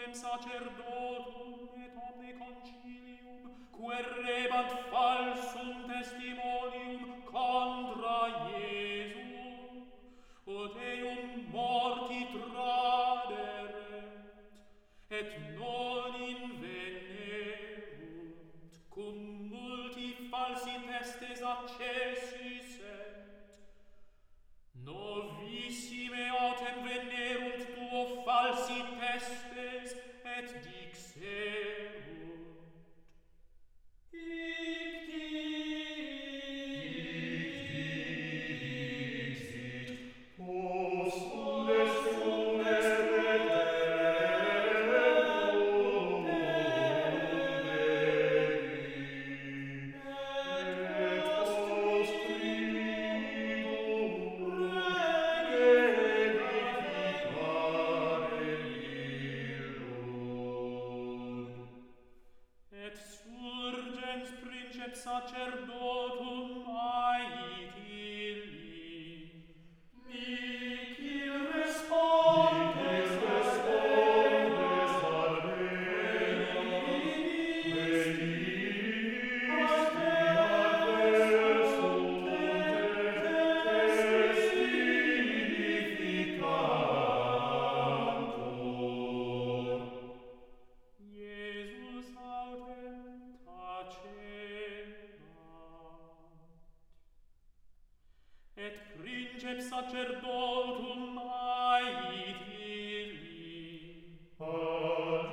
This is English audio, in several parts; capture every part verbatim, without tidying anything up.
principem sacerdotum et omne concilium querebant falsum testimonium contra Iesum, ut eum morti traderet, et non invenerunt, cum multi falsi testes accessis et novissime autem venerunt duo falsi testes et dixerunt hic dixit possum destum est reperendum Dei et post triduum reedificare illum et surgens princeps sacerdotum ait illi nihil respondes respondes ad veni adversum testificantur. Iesus autem tacebat, et princeps sacerdotum ait illi ad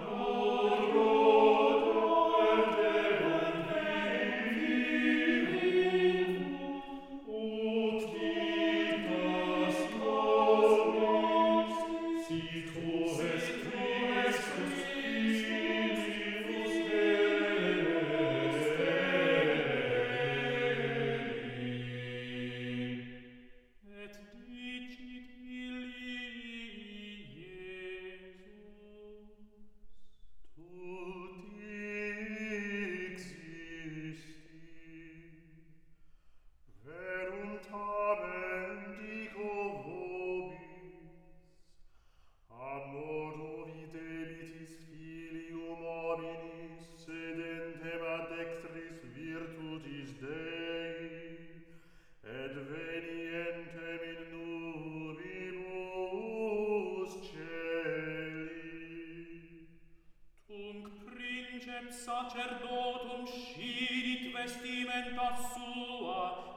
adrotum Deum vivum ut digas nobis si tu est Christus Filius Dei et dicit illi Iesus tut existi verum tamen dico vobis a modo videbitis filium hominis sedentem ad dextris virtutis Dei et venientem in nubibus celi. Tunc princeps sacerdotum scidit vestimenta sua